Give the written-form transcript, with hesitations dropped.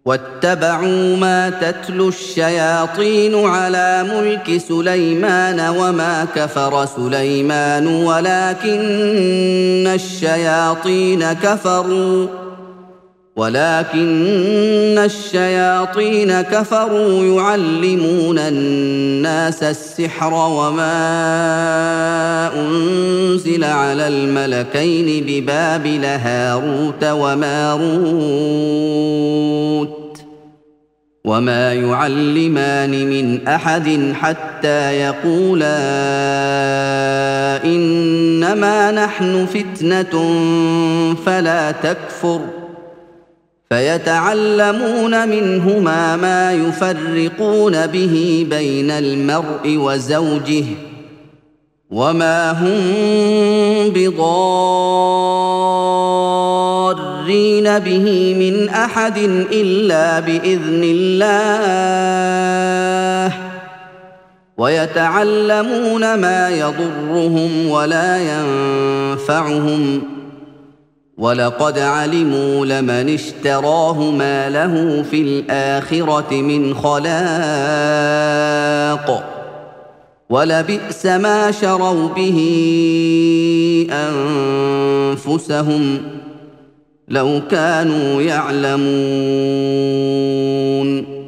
واتبعوا ما تتلو الشياطين على ملك سليمان وما كفر سليمان ولكن الشياطين كفروا يعلمون الناس السحر وما أنزل على الملكين ببابل هاروت وماروت وما يعلمان من أحد حتى يقولا إنما نحن فتنة فلا تكفر فيتعلمون منهما ما يفرقون به بين المرء وزوجه وما هم بضارين به من أحد إلا بإذن الله ويتعلمون ما يضرهم ولا ينفعهم ولقد علموا لمن اشتراه ما له في الآخرة من خلاق ولبئس ما شروا به أنفسهم لو كانوا يعلمون